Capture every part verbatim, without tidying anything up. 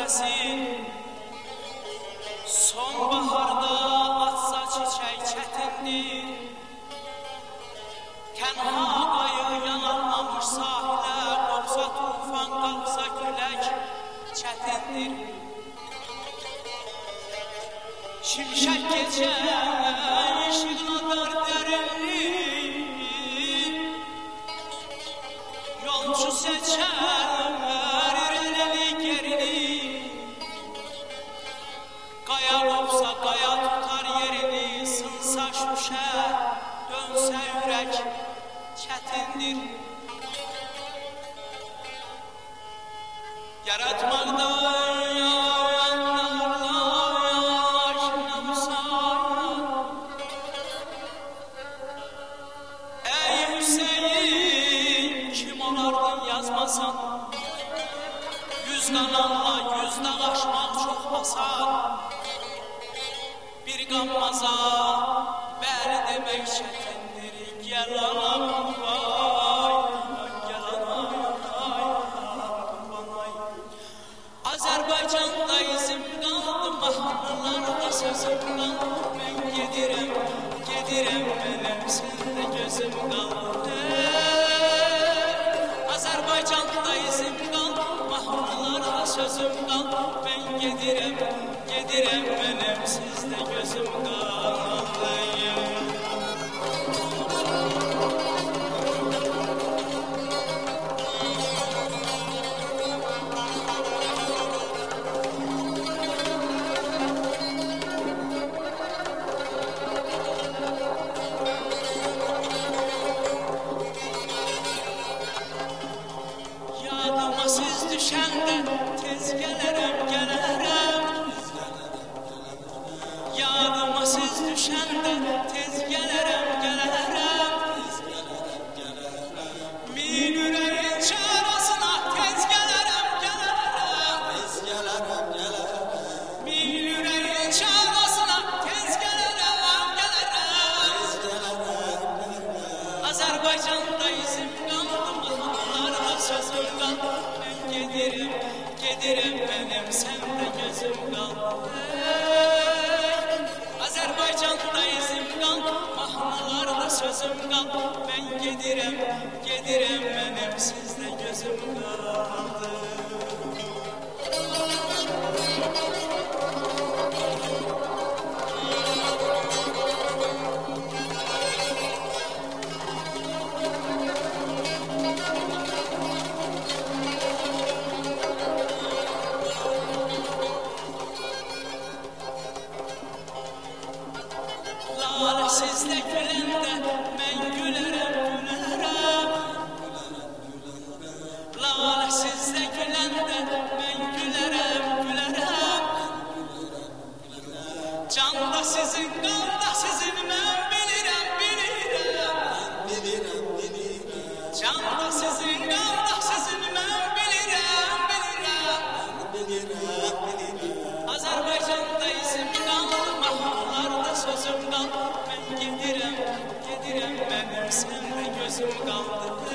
görməsin. Sonbaharda atsa çiçək çətindir. Tənha qayıq yanarmamış sahilə, qopsa tufan, qalxsa külək çətindir. Şimşək gecə işığına dar dərinlik, yolcu seçər irəli gerilik. Qaya qopsa qaya tutar yerini, sınsa şüşə, dönsə ürək çətindir. Yaratmaqda yüz qanalla yüz dağ aşmaq çox basan. Bir qanmaza bəli demək çətindir. Gəl anam vay, gəl anam vay, vay. Azərbaycanda izim qaldı, mahnılarda sözüm qaldı. Mən gedirəm, gedirəm, mənim səndə gözüm qaldı. Azərbaycanda izim qaldı, mahnılarda sözüm qaldı. Mən gedirəm, gedirəm, mənim sizdə gözüm qaldı. Yadıma siz düşəndə tez gələrəm, gələrəm. Yadıma siz düşəndə tez gələrəm, gələrəm. Min ürəyin çarasına tez gələrəm, gələrəm. Min ürəyin çarasına tez gələrəm, gələrəm. Azərbaycanda izim qaldı, mahnılarda sözüm qaldı. Mən gedirəm, gedirəm, mənim səndə gözüm qaldı. Azərbaycanda izim qaldı, mahnılarda sözüm qaldı. Mən gedirəm, gedirəm, mənim sizdə gözüm qaldı. Lalə sizdə güləndə mən gülərəm, gülərəm. Lalə sizdə güləndə mən gülərəm, gülərəm. Canda sizin, qanda sizin mən bilirəm, bilirəm. Canda sizin, qanda sizin mən bilirəm, bilirəm. Azərbaycanda izim qaldı, mahnılarda sözüm qaldı. Mən gedirəm, gedirəm, mənim səndə gözüm qaldı.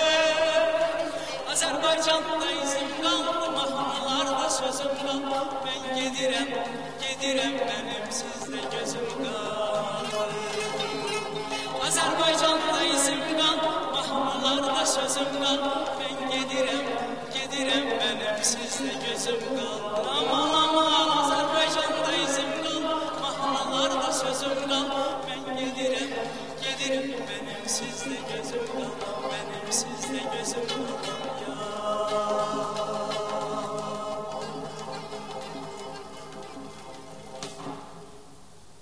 Azərbaycanda izim qaldı, mahnılarda sözüm qaldı. Mən gedirəm, gedirəm, mənim sizdə gözüm qaldı. Azərbaycanda izim qaldı, mahnılarda sözüm qaldı. Mən gedirəm, gedirəm, mənim sizdə gözüm qaldı. Aman aman, Azərbaycanda izim qaldı, mahnılarda sözüm qaldı. Mən gedirəm, gedirəm, mənim sizdə gözüm qaldı. Mənim sizdə gözüm qaldı.